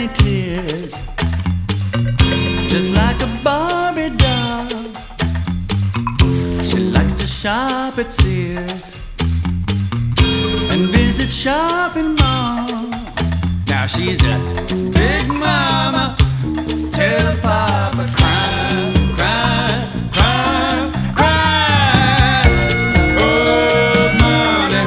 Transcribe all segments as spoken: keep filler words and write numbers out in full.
tears, just like a Barbie doll. She likes to shop at Sears and visit shopping malls. Now she's a big mama, tell Papa cry, cry, cry, cry. Oh, money,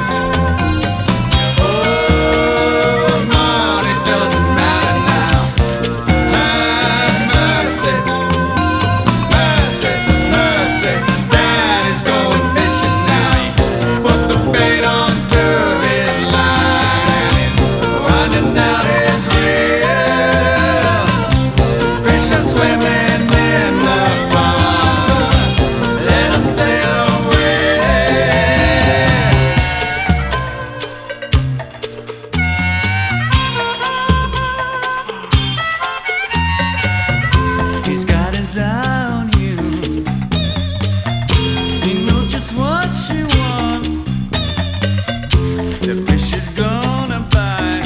oh, money doesn't matter now. Have mercy, mercy, mercy. Daddy's going fishing now. He put the bait onto his line and he's winding out his reel. Fish are swimming in the pond. Let 'em sail away. He's got his eye on you. He knows just what she wants. The fish is gonna bite.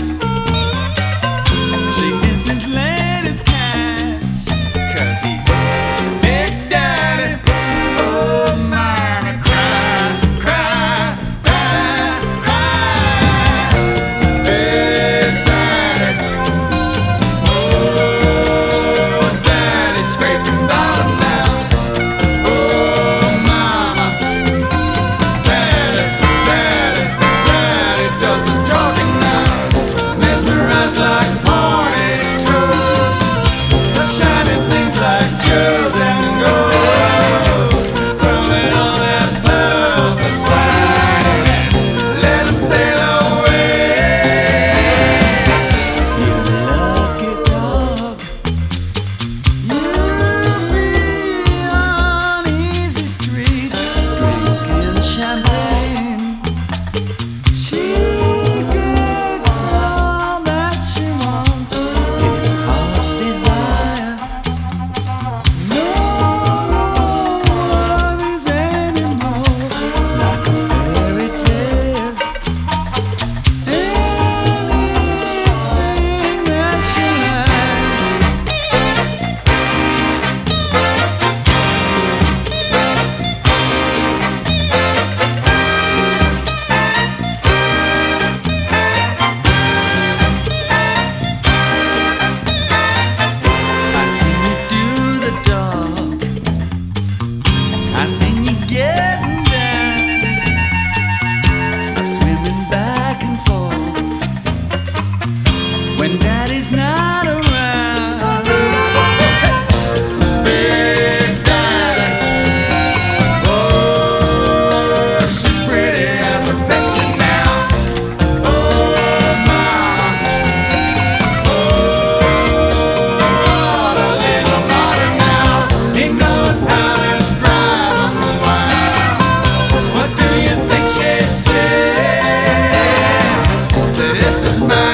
She gets his latest cash, 'cause he's Big Daddy. Oh, mommy, cry, cry, cry, cry. Big Daddy. Oh, Daddy's scraping bottom now. Oh, mama. Daddy, Daddy, Daddy does the talking now. Mesmerized like morning toads, shining things like jewels and gold, throwing all their pearls to slide and let 'em sail away. You lucky dog, you'll be on Easy Street drinking champagne. She gets all that she wants, his heart's desire. No more worries anymore, like a fairy tale. Anything that she likes. I seen you do the dog, I seen you getting down, I'm swimming back and forth when Daddy's not around. Big Daddy, oh, she's pretty as a picture now. Oh, mama, oh, what a little martyr now. He knows how to drive 'em wild. What do you think she'd say? Say, this is my